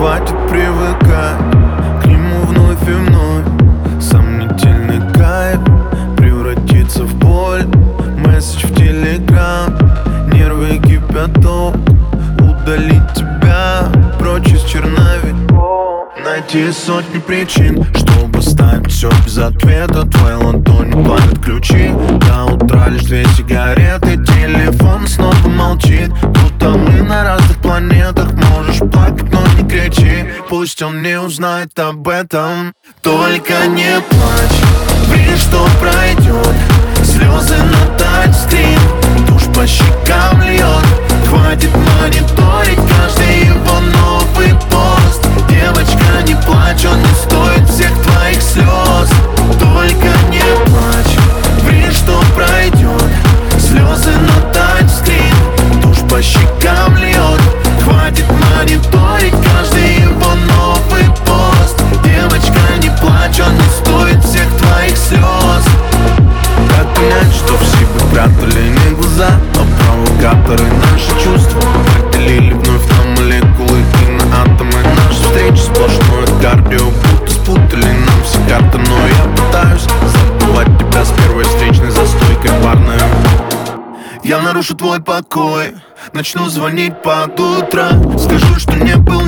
хватит привыкать к нему вновь и вновь. Сомнительный кайф превратится в боль. Месседж в телеграм, нервы кипяток. Удалить тебя прочь из черновиков. Найти сотни причин, чтобы ставить все без ответа. Твои ладони палят ключи. До утра лишь 2 сигареты. Телефон снова молчит, будто мы на разных планетах. Можешь плакать, но не кричи, пусть он не узнает об этом. Только не плачь, верь, что пройдет. Слезы на тачскрин, тушь по щекам льет. Хватит мониторить каждый его новый пост. Девочка, не плачь, он не стоит всех твоих слез. Только не плачь, верь, что пройдет. Слезы на тачскрин, тушь по щекам льет. Хватит мониторить каждый его новый пост. Девочка, не плачь, он не стоит всех твоих слез. Как понять, что все бы прятали не глаза, а провокаторы наши чувства поделили вновь на молекулы и на атомы. Наши встречи сплошное кардио, будто спутали нам все карты. Но я пытаюсь забывать тебя с первой встречной за стойкой барной. Я нарушу твой покой, начну звонить под утро. Скажу, что не был